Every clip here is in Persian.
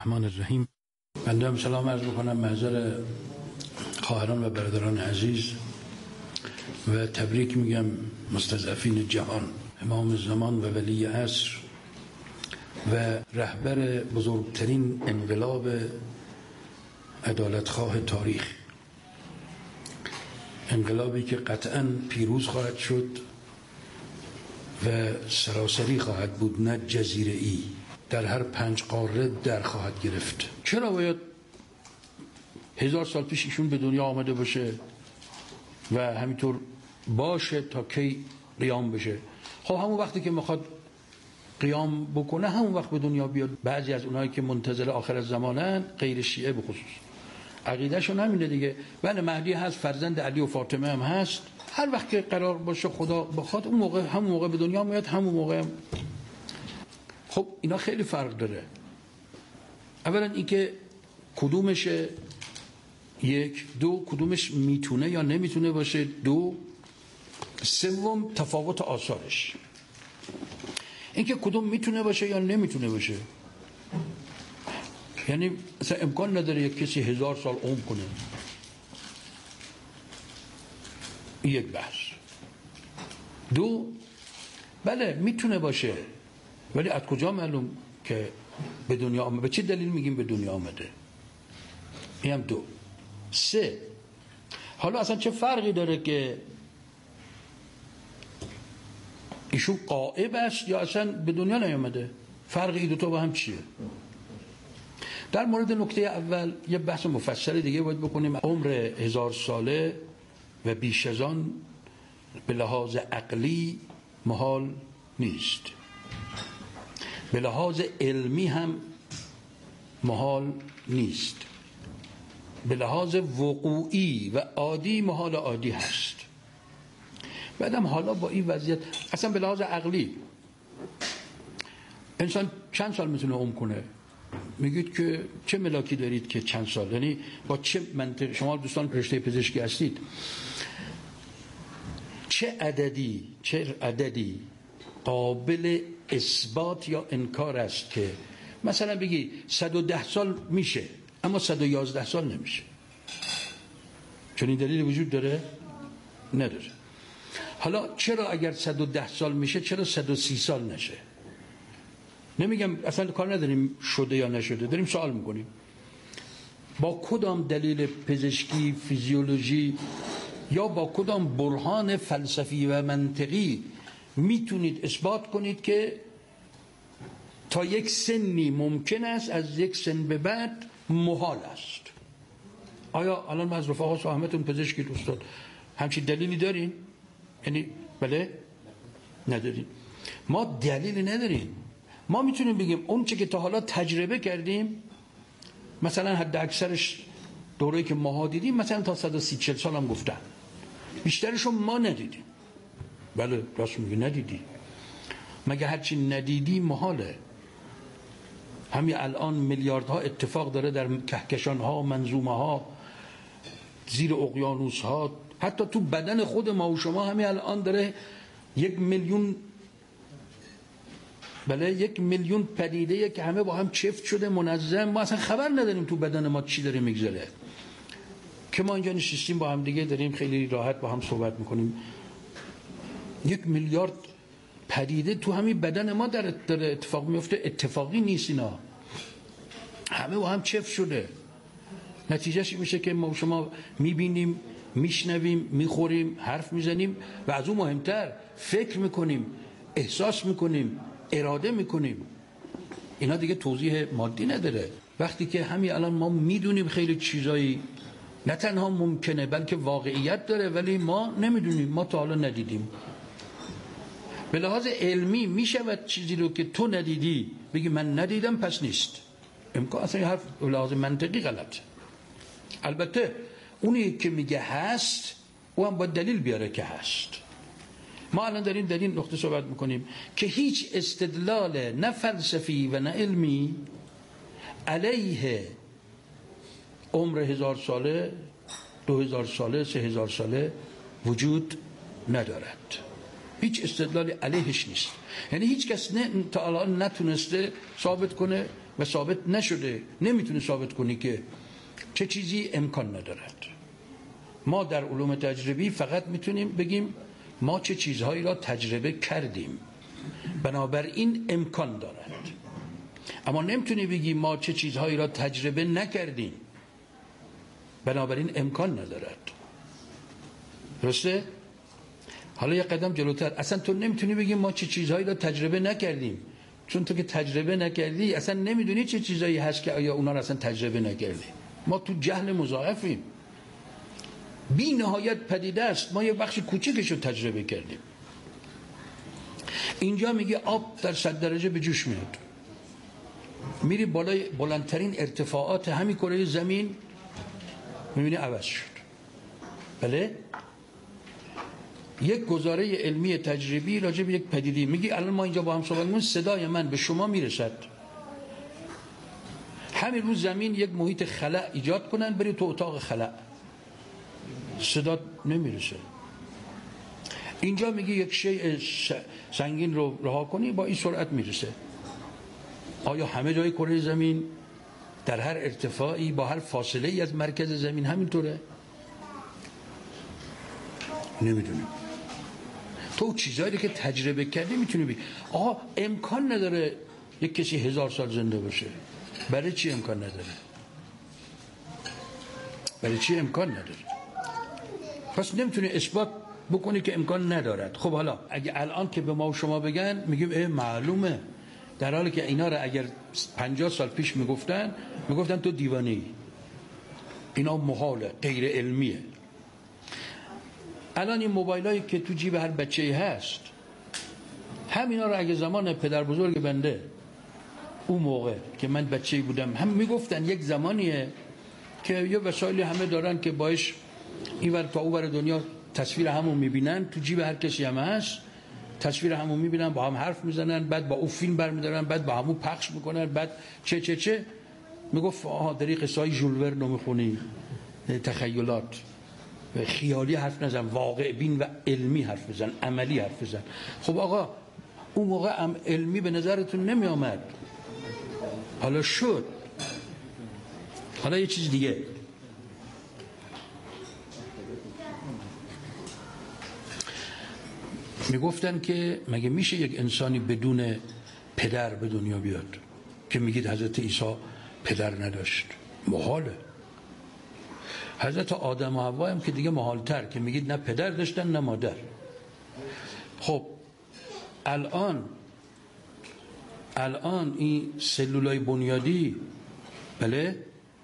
الرحمن الرحیم. بنده هم سلام عرض میکنم محضر خواهران و برادران عزیز و تبریک میگم مستضعفین جهان، امام زمان و ولی عصر و رهبر بزرگترین انقلاب عدالتخواه تاریخ، انقلابی که قطعاً پیروز خواهد شد و سراسری خواهد بود، نه جزیره‌ای، در هر 5 قاره در خواهد گرفت. چرا باید 1000 سال پیش ایشون به دنیا آمده باشه و همینطور باشه تا کی قیام بشه؟ خب همون وقتی که میخواد قیام بکنه همون وقت به دنیا بیاد. بعضی از اونایی که منتظر آخر الزمانن، غیر شیعه به خصوص، عقیدهشون همینه دیگه. بله مهدی هست، فرزند علی و فاطمه هم هست، هر وقت که قرار باشه خدا بخواد اون موقع، همون موقع به دنیا میاد، همون موقع. خب اینا خیلی فرق داره. اولا اینکه کدومشه، 1، 2 کدومش میتونه یا نمیتونه باشه، 2، 3 تفاوت آثارش. اینکه کدوم میتونه باشه یا نمیتونه باشه، یعنی مثلا امکان نداره یک کسی 1000 سال عمر کنه، یک بحث. 2، بله میتونه باشه، ولی از کجا معلوم که به دنیا آمده؟ به چه دلیل میگیم به دنیا آمده؟ این هم 2. 3، حالا اصلا چه فرقی داره که ایشون غائب است یا اصلا به دنیا نیامده؟ فرق این دوتا با هم چیه؟ در مورد نکته اول یه بحث مفصل دیگه باید بکنیم. عمر 1000 ساله و بیش از آن به لحاظ عقلی محال نیست، به لحاظ علمی هم محال نیست، به لحاظ وقوعی و عادی محال عادی هست. بعدم حالا با این وضعیت اصلا به لحاظ عقلی انسان چند سال میتونه عمر کنه؟ میگید که چه ملاکی دارید که چند سال؟ یعنی با چه منطق؟ شما دوستان رشته پزشکی هستید، چه عددی قابل اثبات یا انکار است که مثلا بگی 110 سال میشه اما 111 سال نمیشه؟ چون این دلیل وجود داره؟ نداره. حالا چرا اگر 110 سال میشه چرا 130 سال نشه؟ نمیگم، اصلا کار نداریم شده یا نشده، داریم سوال میکنیم. با کدام دلیل پزشکی، فیزیولوژی یا با کدام برهان فلسفی و منطقی میتونید اثبات کنید که تا یک سنی ممکن است، از یک سن به بعد محال است؟ آیا الان ما از رفقا صاحبتون پزشکی دوستان همچین دلیلی دارین؟ یعنی بله نداریم. ما دلیلی نداریم. ما میتونیم بگیم اون چه که تا حالا تجربه کردیم، مثلا حد اکثرش دوره‌ای که ماها دیدیم مثلا تا 130-140 سال هم گفتن، بیشترشو ما ندیدیم. بله راست میگه، ندیدی. مگه هرچی ندیدی محاله؟ همین الان میلیاردها اتفاق داره در کهکشان‌ها، منظومه‌ها، زیر اقیانوس‌ها، حتی تو بدن خود ما و شما همین الان داره 1 میلیون، بله 1 میلیون پدیده که همه با هم چفت شده منظم، ما اصلا خبر نداریم تو بدن ما چی داره میگذره، که ما اینجا نشستیم با هم دیگه داریم خیلی راحت با هم صحبت میکنیم. 1 میلیارد پدیده تو همین بدن ما داره اتفاق میفته. اتفاقی نیست، اینا همه با هم چفت شده. نتیجهش میشه که ما شما میبینیم، میشنویم، میخوریم، حرف میزنیم و از اون مهمتر فکر میکنیم، احساس میکنیم، اراده میکنیم. اینا دیگه توضیح مادی نداره. وقتی که همین الان ما میدونیم خیلی چیزایی نه تنها ممکنه بلکه واقعیت داره، ولی ما نمیدونیم، ما تا حالا ندیدیم. به لحاظ علمی میشود چیزی رو که تو ندیدی بگی من ندیدم پس نیست؟ امکان اصلا حرف به لحاظ منطقی غلط. البته اونی که میگه هست او هم باید دلیل بیاره که هست. ما الان داریم در این نقطه صحبت میکنیم که هیچ استدلال نه فلسفی و نه علمی علیه عمر 1000 ساله، 2000 ساله، 3000 ساله وجود ندارد. هیچ استدلالی علیهش نیست. یعنی هیچ کس تا الان نتونسته ثابت کنه و ثابت نشده، نمیتونه ثابت کنی که چه چیزی امکان ندارد. ما در علوم تجربی فقط میتونیم بگیم ما چه چیزهایی را تجربه کردیم بنابراین امکان دارد، اما نمیتونی بگی ما چه چیزهایی را تجربه نکردیم بنابراین امکان ندارد. درسته؟ حالا یه قدم جلوتر، اصلا تو نمیتونی بگی ما چه چیزهایی را تجربه نکردیم، چون تو که تجربه نکردی اصلا نمیدونی چه چیزهایی هست که آیا اونا را اصلا تجربه نکردی. ما تو جهل مضاعفیم، بی نهایت پدیده است، ما یه بخش کوچکش رو تجربه کردیم. اینجا میگه آب در 100 درجه به جوش میاد، میری بالای بلندترین ارتفاعات همین کره زمین میبینی عوض شد. بله؟ یک گزاره علمی تجربی راجع به یک پدیده، میگی الان ما اینجا با هم صحبت می‌کنیم، صدای من به شما میرسد، همین روز زمین یک محیط خلا ایجاد کنن، بری تو اتاق خلا صدا نمیرسه. اینجا میگی یک شیء سنگین رو رها کنی با این سرعت میرسه. آیا همه جای کره زمین در هر ارتفاعی با هر فاصله ای از مرکز زمین همینطوره؟ نمیدونیم. تو چیزایی که تجربه کردی میتونی بگی آها امکان نداره یک کسی 1000 سال زنده باشه. برای چی امکان نداره؟ برای چی امکان نداره؟ پس نمیتونی اثبات بکنی که امکان ندارد. خب حالا اگه الان که به ما و شما بگن میگیم معلومه، در حالی که اینا را اگر 50 سال پیش میگفتن تو دیوانه‌ای، اینا محاله، غیر علمیه. الان این موبایلایی که تو جیب هر بچه‌ای هست، همینا رو اگه زمان پدر بزرگ بنده اون موقع که من بچه‌ای بودم هم میگفتن یک زمانیه که یه وسایلی همه دارن که باش اینور تا اونور دنیا تصویر همون میبینن، تو جیب هر کسی هم هست تصویر همون میبینن، با هم حرف میزنن، بعد با اون فیلم برمیدارن، بعد با همون پخش میکنن، بعد چه میگفت آها داری قصه های ژول ورن رو میخونی، تخیلات خیالی حرف نزن، واقع بین و علمی حرف بزن، عملی حرف بزن. خب آقا اون موقع هم علمی به نظرتون نمی آمد، حالا شد. حالا یه چیز دیگه، میگفتن که مگه میشه یک انسانی بدون پدر به دنیا بیاد؟ که میگید حضرت عیسی پدر نداشت، محاله. حضرت آدم و حوا هم که دیگه محالتر، که میگید نه پدر داشتن نه مادر. خب الان این سلولای بنیادی، بله،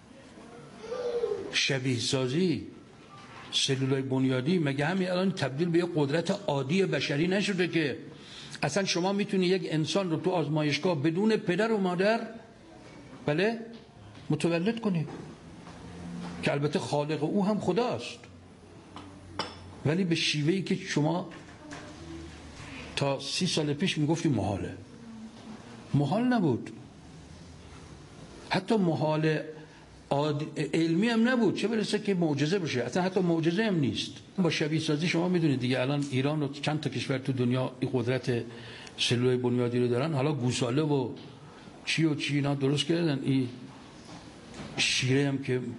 شبیه سازی سلولای بنیادی، مگه همین الان تبدیل به یک قدرت عادی بشری نشده که اصلا شما میتونی یک انسان رو تو آزمایشگاه بدون پدر و مادر، بله، متولد کنی، که البته خالق او هم خداست، ولی به شیوهی که شما تا 30 سال پیش میگفتی محال نبود، حتی محال علمی هم نبود، چه برسه که معجزه بشه، اصلا حتی معجزه هم نیست. با شبیه سازی شما میدونید دیگه، الان ایران و چند تا کشور تو دنیا این قدرت سلول بنیادی رو دارن. حالا گوساله و چی اینا درست کردن، این شیره هم که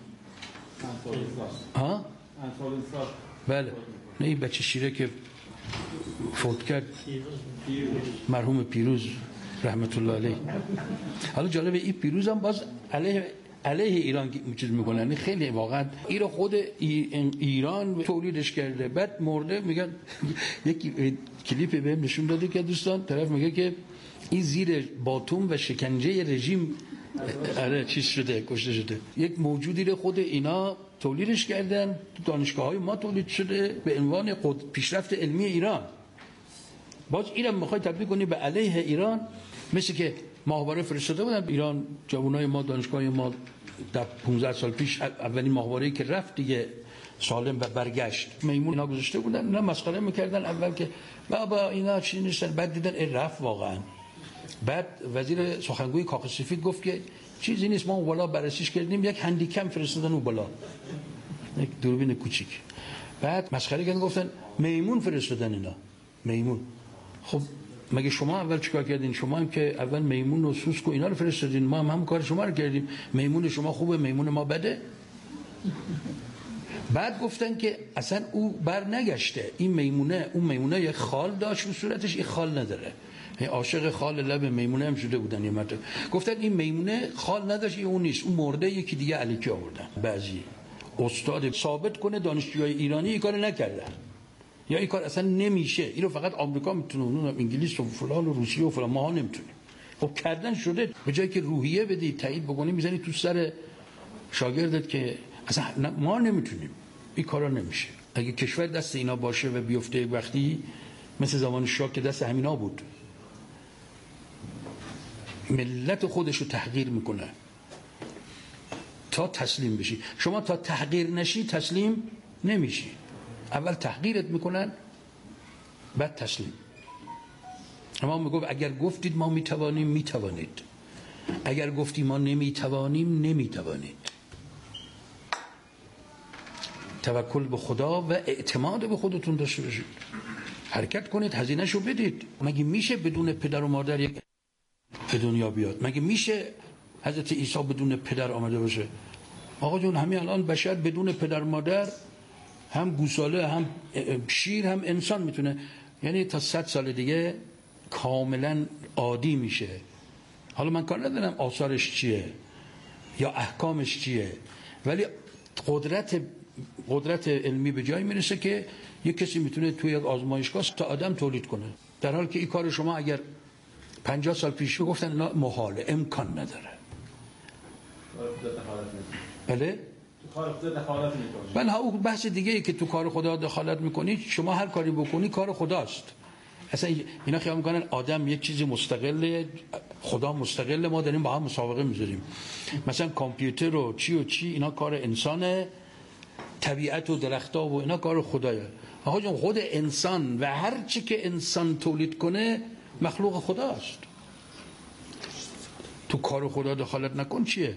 بله، نه این بچه شیره که فوت کرد، مرحوم پیروز رحمت الله علیه. حالا جالبه این پیروز هم باز علیه ایران چیز میکنن، خیلی واقعا این رو خود ایران تولیدش کرده، بعد مرده. میگن یک کلیپ بهم نشون داده که دوستان، طرف میگه که این زیر باتوم و شکنجه رژیم چیز شده، کشته شده. یک موجودی رو خود اینا تولیدش کردن، تو دانشگاه‌های ما تولید شده به عنوان پیشرفت علمی ایران. باز اینم میخوای تبدیل کنی به علیه ایران، مثل که ماهواره فرستاده بودن ایران، جوانای ما، دانشگاه ما در 15 سال پیش اولین ماهواره‌ای که رفت دیگه سالم و برگشت، میمون اینا گذاشته بودن، اینا مسخره میکردن اول که بابا اینا چی نیستن، بعد دیدن رفت واقعا. بعد وزیر سخنگوی کاخ سفید گفت که چیزی نیست، ما اون بالا بررسیش کردیم، یک هندیکم فرستادن اون بالا، یک دوربین کوچیک. بعد مسخره کردن گفتن میمون فرستادن اینا، میمون. خب مگه شما اول چیکار کردین؟ شما هم که اول میمون و سوسک و اینا رو فرستادین، ما هم کار شما رو کردیم. میمون شما خوبه، میمون ما بده. بعد گفتن که اصلا او بر نگشته، این میمونه، اون میمونه یک خال داشت رو صورتش، این خال نداره. عاشق خال لب میمونه هم شده بودن یه مرتبه. گفتن این میمونه خال نداشت، این اون نیست، اون مرده، یکی دیگه علیکی آوردن. بعضی استاد ثابت کنه دانشجوهای ایرانی این کار نکردن یا این کار اصلا نمیشه، این رو فقط آمریکا میتونه، اون انگلیس و فلان و روسیه و فلان، ما نمیتونیم. خب کردن شده، به جایی که روحیه بدی، تایید بکنی، میزنی تو سر شاگردت که اصلا ما نمیتونیم، این کارا نمیشه. اگه کشور دست اینا باشه و بیفته وقتی مثل زمان شاه که دست همینا بود، ملت خودش رو تحقیر میکنه تا تسلیم بشی. شما تا تحقیر نشی تسلیم نمیشی. اول تحقیرت میکنن بعد تسلیم. اما میگفت اگر گفتید ما میتوانیم، میتوانید. اگر گفتیم ما نمیتوانیم، نمیتوانید. توکل به خدا و اعتماد به خودتون داشته باشید. حرکت کنید، هزینه‌شو بدید. مگه میشه بدون پدر و مادر یک به دنیا بیاد؟ مگه میشه حضرت عیسی بدون پدر آمده باشه؟ آقا جون همین الان بشر بدون پدر مادر، هم گوساله، هم شیر، هم انسان میتونه، یعنی تا 100 سال دیگه کاملا عادی میشه. حالا من کار ندارم آثارش چیه یا احکامش چیه، ولی قدرت علمی به جایی میرسه که یک کسی میتونه توی یک آزمایشگاه تا آدم تولید کنه، در حالی که این کار شما اگر 50 سال پیش گفتن محاله، امکان نداره. بله؟ تو کار خدا دخالت میکنی. بله، اون بحث دیگه ای که تو کار خدا دخالت میکنی. شما هر کاری بکنی کار خداست. اصلا اینا خیال میکنن آدم یک چیزی مستقله، خدا مستقله، ما داریم با هم مسابقه میذاریم. مثلا کامپیوتر و چی اینا کار انسانه، طبیعت و درخت‌ها و اینا کار خدایه. آقا جون خود انسان و هر چی که انسان تولید کنه مخلوق خداست. تو کار خدا دخالت نکن. چیه؟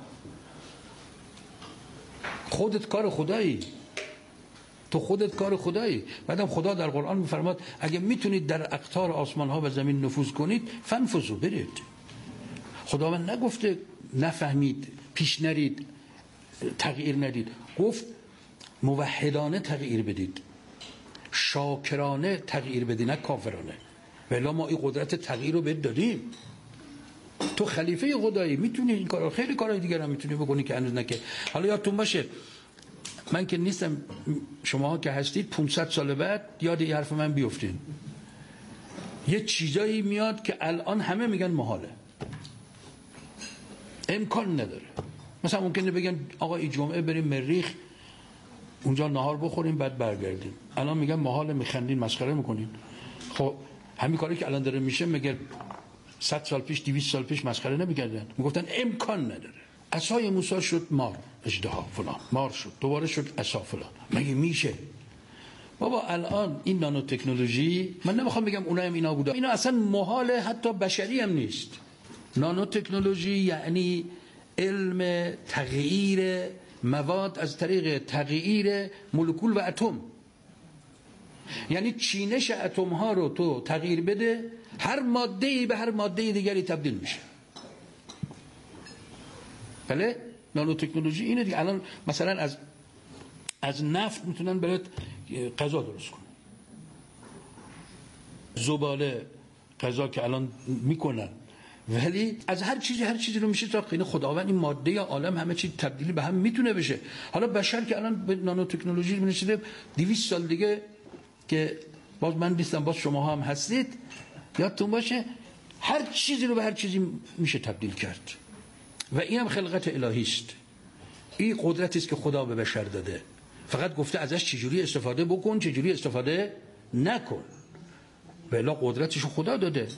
خودت کار خدایی، تو خودت کار خدایی. بعدم خدا در قرآن میفرماد اگه میتونید در اقطار آسمان ها و زمین نفوذ کنید فنفذوا، برید. خداوند نگفته نفهمید، پیش نرید، تغییر ندید. گفت موحدانه تغییر بدید، شاکرانه تغییر بدید، نه کافرانه. ولی ما این قدرت تغییر رو بهت دادیم. تو خلیفه خدایی، میتونی این کارا، خیلی کارهای دیگر هم میتونی بکنی که هنوز نکه. حالا یادتون باشه من که نیستم، شماها که هستید 500 سال بعد یاد این حرف من بیفتین. یه چیزایی میاد که الان همه میگن محاله، امکان نداره. مثلا ممکنه بگن آقا این جمعه بریم مریخ، اونجا نهار بخوریم بعد برگردیم. الان میگن محاله، میخندین، مسخره میکنین. خب همین کاری که الان داره میشه مگر 100 سال پیش، 200 سال پیش مسخره نمیکردن؟ میگفتن امکان نداره. عصای موسی شد مار، اژدها فلان، مار شد، دوباره شد عصا فلان. مگه میشه؟ بابا الان این نانو تکنولوژی، من نمیخوام بگم اونها هم اینا بودا، اینا اصلا محاله، حتی بشری هم نیست. نانو تکنولوژی یعنی علم تغییر مواد از طریق تغییر مولکول و اتم. یعنی چینش اتم ها رو تو تغییر بده، هر ماده‌ای به هر ماده دیگری تبدیل میشه. بله؟ نانو تکنولوژی اینه دیگه. الان مثلا از نفت میتونن برات غذا درست کنن. زباله غذا که الان میکنن، ولی از هر چیزی رو میشه تا این خداوند این ماده یا عالم همه چیز تبدیلی به هم میتونه بشه. حالا بشر که الان به نانو تکنولوژی میرسیده، 200 سال دیگه که باز من نیستم، باز شما هم هستید، یادتون باشه هر چیزی رو به هر چیزی میشه تبدیل کرد. و این هم خلقت الهی است. این قدرتی است که خدا به بشر داده، فقط گفته ازش چجوری استفاده بکن، چجوری استفاده نکن. بلا قدرتش خدا داده.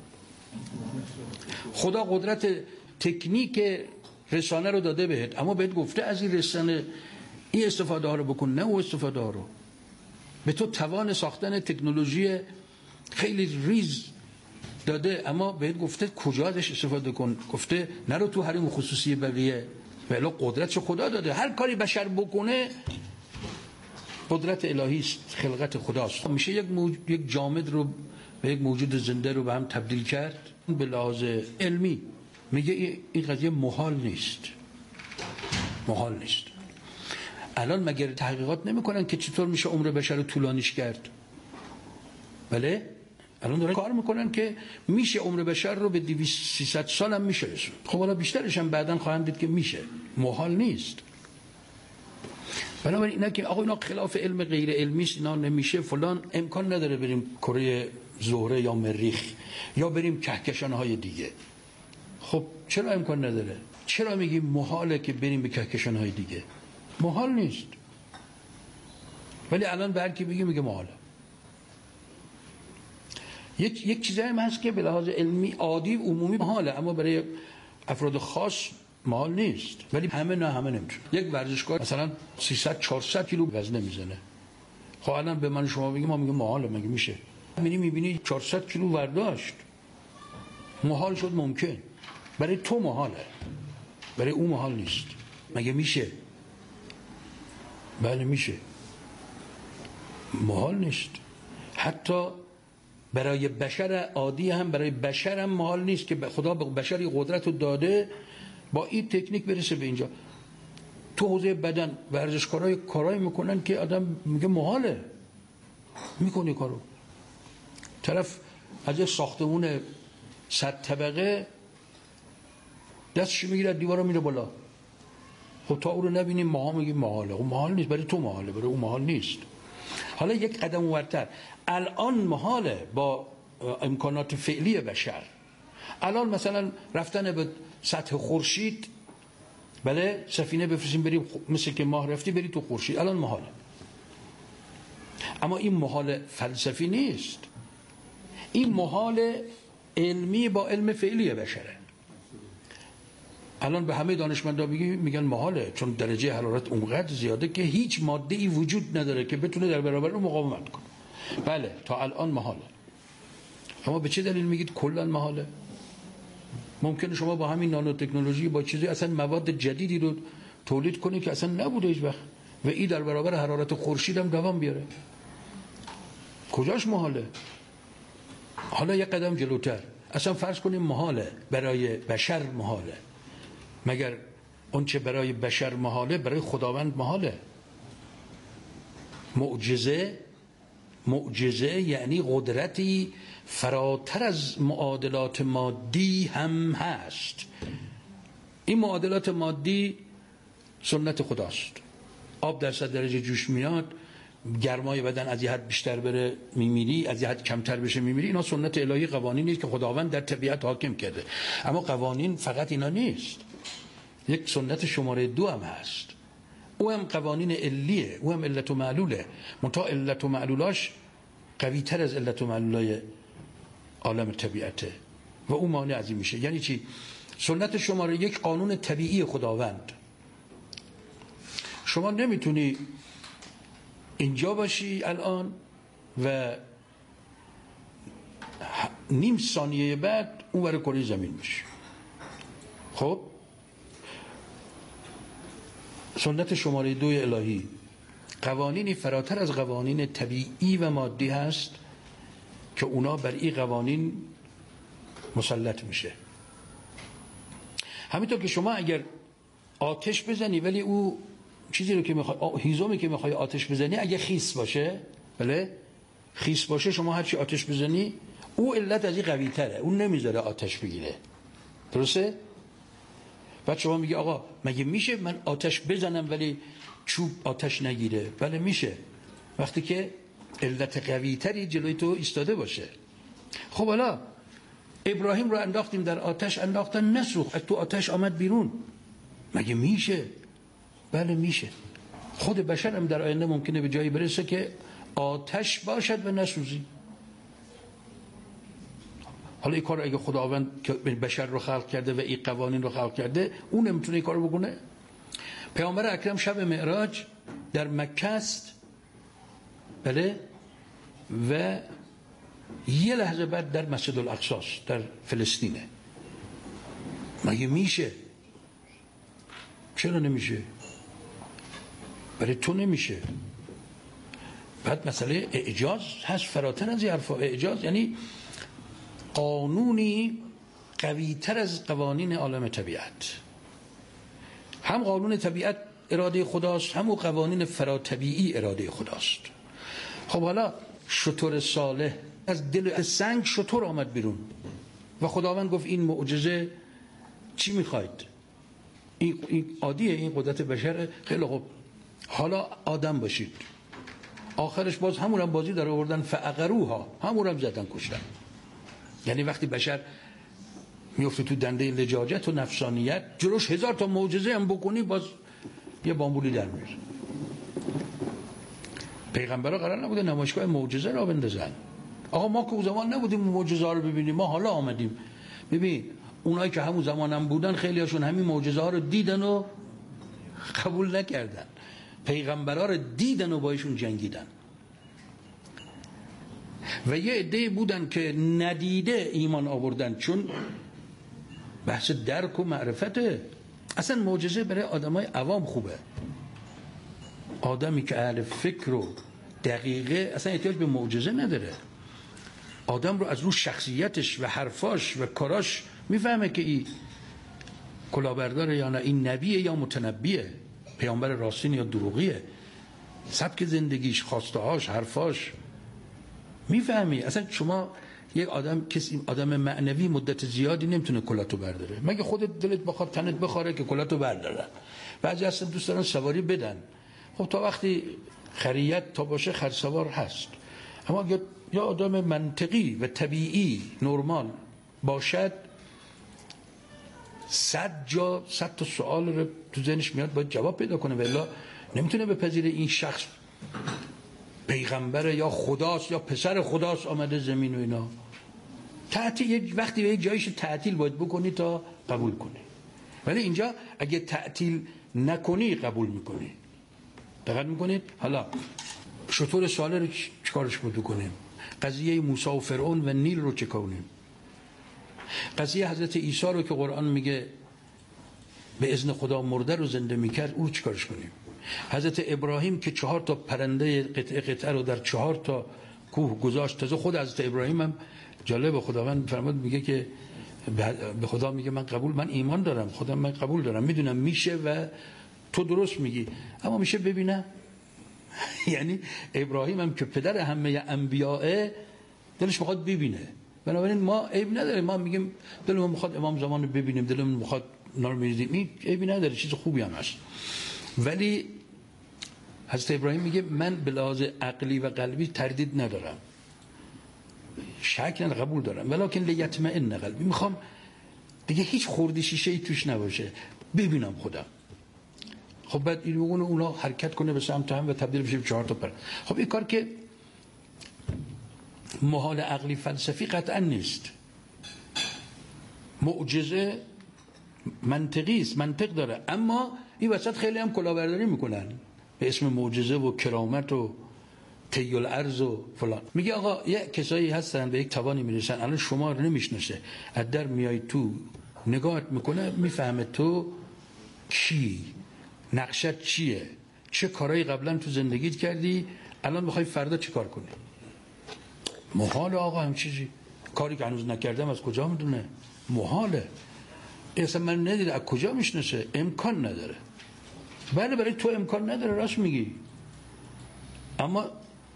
خدا قدرت تکنیک رسانه رو داده بهت، اما بهت گفته از این رسانه این استفاده ها رو بکن، نه او استفاده ها رو. به تو توان ساختن تکنولوژی خیلی ریز داده، اما بهت گفته کجا ازش استفاده کن. گفته نرو تو حریم خصوصی بقیه. ولی قدرتش خدا داده. هر کاری بشر بکنه قدرت الهی است، خلقت خداست. میشه یک جامد رو و یک موجود زنده رو به هم تبدیل کرد به لحاظ علمی میگه این قضیه محال نیست. محال نیست. الان مگر تحقیقات نمیکنن که چطور میشه عمر بشر رو طولانیش کرد؟ بله؟ الان دارن کار میکنن که میشه عمر بشر رو به 200-300 سال هم میشه رسوند. خب حالا بیشترش هم بعداً خواهند دید که میشه. محال نیست. بنابراین اینا که آقا اینا خلاف علم، غیر علمی است، اینا نمیشه فلان، امکان نداره بریم کره زهره یا مریخ یا بریم کهکشان‌های دیگه. خب چرا امکان نداره؟ چرا میگیم محاله که بریم به کهکشان‌های دیگه؟ محال نیست. ولی الان به هر کی بگیم میگه محاله. یک چیزایی هم هست که به لحاظ علمی عادی عمومی محاله، اما برای افراد خاص محال نیست. ولی همه نمیتونه. یک ورزشکار مثلا 300-400 کیلو وزن میزنه. خب الان به من شما بگیم ما میگیم محاله، مگه میشه؟ میبینی 400 کیلو برداشت، محال شد ممکن. برای تو محاله، برای اون محال نیست. مگه میشه؟ بله میشه. محال نیست. حتی برای بشر عادی هم، برای بشر هم محال نیست که خدا به بشری قدرت رو داده با این تکنیک برسه به اینجا. تو حوزه بدن ورزشکارای کارایی میکنن که آدم میگه محاله، میکنه کارو. طرف از یه ساختمون 100 طبقه دستش میگیره دیوارا میره بالا. خب تا او رو نبینیم ما میگیم محاله. خب محال نیست، برای تو محاله، برای اون محال نیست. حالا یک قدم اونورتر، الان محاله با امکانات فعلی بشر. الان مثلا رفتن به سطح خورشید، بله، سفینه بفرستیم بریم مثل که ماه رفتی بری تو خورشید، الان محاله. اما این محال فلسفی نیست، این محال علمی با علم فعلی بشره. الان به همه دانشمندا میگن محاله، چون درجه حرارت اونقدر زیاده که هیچ ماده‌ای وجود نداره که بتونه در برابر اون مقاومت کنه. بله تا الان محاله. اما به چه دلیل میگید کلا محاله؟ ممکنه شما با همین نانو تکنولوژی با چیزی اصلا مواد جدیدی رو تولید کنید که اصلا نبوده هیچ وقت و این در برابر حرارت خورشید هم دوام بیاره. کجاش محاله؟ حالا یک قدم جلوتر، اصلا فرض کنیم محاله، برای بشر محاله. مگر اون چه برای بشر محاله برای خداوند محاله؟ معجزه یعنی قدرتی فراتر از معادلات مادی هم هست. این معادلات مادی سنت خداست. آب در 100 درجه جوش میاد، گرمای بدن از یه حد بیشتر بره میمیری، از یه حد کمتر بشه میمیری. اینا سنت الهی، قوانینی است که خداوند در طبیعت حاکم کرده. اما قوانین فقط اینا نیست، یک سنت شماره 2 هم هست. او هم قوانین علیه، او هم علت و معلوله. منتها علت و معلولاش قوی تر از علت و معلولای عالم طبیعته و او مانع از این میشه. یعنی چی؟ سنت شماره 1 قانون طبیعی خداوند. شما نمیتونی اینجا باشی الان و نیم ثانیه بعد اون ور کره زمین باشی. خب سنت شماره 2 الهی قوانینی فراتر از قوانین طبیعی و مادی هست که اونا بر این قوانین مسلط میشه. همینطور که شما اگر آتش بزنی ولی او چیزی رو که میخوای، هیزومی که میخوای آتش بزنی اگه خیس باشه، بله خیس باشه، شما هرچی آتش بزنی او علت از این قوی تره، اون نمیذاره آتش بگیره. درسته؟ بعد شما میگی آقا مگه میشه من آتش بزنم ولی چوب آتش نگیره؟ بله میشه، وقتی که علت قوی تری جلوی تو ایستاده باشه. خب حالا ابراهیم رو انداختیم در آتش، انداختن نسوخت، از تو آتش آمد بیرون، مگه میشه؟ بله میشه. خود بشر هم در آینده ممکنه به جایی برسه که آتش باشد و نسوزی. حالا این کار اگه خداوند که بشر رو خلق کرده و این قوانین رو خلق کرده، اون نمیتونه این کار رو بکنه؟ پیامبر اکرم شب معراج در مکه است، بله، و یه لحظه بعد در مسجد الاقصی در فلسطینه. مگه میشه؟ چرا نمیشه؟ برای تو نمیشه. بعد مسئله اعجاز هست فراتر از این حرفا. اعجاز یعنی قانونی قوی‌تر از قوانین عالم طبیعت. هم قانون طبیعت اراده خداست، هم قوانین فراطبیعی اراده خداست. خب حالا شتر صالح از دل سنگ شتر آمد بیرون و خداوند گفت این معجزه چی میخواید؟ این عادیه، این قدرت بشر. خیلی خوب، حالا آدم باشید. آخرش باز همونم بازی در آوردن، فعقروها، همونم زدن کشتن. یعنی وقتی بشر میفته تو دنده لجاجت و نفسانیت، جلوش 1000 تا معجزه هم بکنی باز یه بامبولی در میره. پیغمبرها قرار نبوده نمایشگاه معجزه را بندازن. آقا ما که اون زمان نبودیم معجزه ها رو ببینیم، ما حالا آمدیم. ببین اونایی که همون زمان هم بودن خیلی هاشون همین معجزه ها رو دیدن و قبول نکردن. پیغمبرها رو دیدن و بایشون جنگیدن. و یه عده بودن که ندیده ایمان آوردن، چون بحث درک و معرفته. اصلا معجزه برای آدمای عوام خوبه. آدمی که اهل فکر و دقیقه اصلا احتیاج به معجزه نداره. آدم رو از رو شخصیتش و حرفاش و کاراش میفهمه که این کلاهبرداره یا نه، این نبیه یا متنبیه، پیامبر راستین یا دروغیه، سبک زندگیش، خواستهاش، حرفاش میفهمی. اصلا شما یک آدم، کسی آدم معنوی مدت زیادی نمیتونه کلاتو برداره، مگه خودت دلت بخواد تنت بخوره که کلاتو برداره. بعضی اصلا دوست دارن سواری بدن. خب تا وقتی خریت تا باشه خرسوار هست. اما یا آدم منطقی و طبیعی نرمال باشد، 100 تا سوال رو تو ذهنش میاد باید جواب پیدا کنه، ولی نمیتونه بپذیره این شخص پیغمبر یا خداست یا پسر خداست آمده زمین و اینا. تعطیل وقتی به یک جایش تعطیل باید بکنی تا قبول کنی، ولی اینجا اگه تعطیل نکنی قبول میکنی. دقت میکنید؟ حالا شطور ساله رو چیکارش بکنیم؟ قضیه موسی و فرعون و نیل رو چه کنیم؟ قضیه حضرت عیسی رو که قرآن میگه به اذن خدا مرده رو زنده میکرد، او چیکارش کنیم؟ حضرت ابراهیم که 4 تا پرنده قطعه رو در 4 تا کوه گذاشت. تازه خود حضرت ابراهیم هم جالب، خداوند فرمود میگه که به خدا میگه من ایمان دارم، خدا من قبول دارم، میدونم میشه و تو درست میگی، اما میشه ببینم. یعنی ابراهیم هم که پدر همه انبیاء دلش میخواد ببینه. بنابراین ما عیب نداره، ما میگیم دلمون میخواد امام زمان رو ببینیم، دلمون میخواد نار میریزیم، این عیبی نداره، چیز خوبی هم هست. ولی حضرت ابراهیم میگه من به لحاظ عقلی و قلبی تردید ندارم، شک ندارم، قبول دارم، ولکن لیطمئن قلبی، میخوام دیگه هیچ خورد شیشه ای توش نباشه، ببینم خودم. خب بعد این اونا حرکت کنه به سمت هم و تبدیل بشه به 4 تا پر. خب این کار که محال عقلی فلسفی قطعا نیست. معجزه منطقی است، منطق داره، اما این وسط خیلی هم کلاهبرداری میکنن به اسم معجزه و کرامت و طی الارض و فلان. میگه آقا یه کسایی هستن به یک توانی میرسن، الان شما رو نمیشناسه، از در میای تو نگاهت میکنه، میفهمه تو کی، نقشت چیه، چه کارهایی قبلا تو زندگیت کردی، الان میخوای فردا چه کار کنی. محال آقا هم چیزی، کاری که هنوز نکردم از کجا میدونه؟ محاله. اصلا من ندیده، از کجا میشناسه؟ امکان نداره. بله برای تو امکان نداره، راست میگی، اما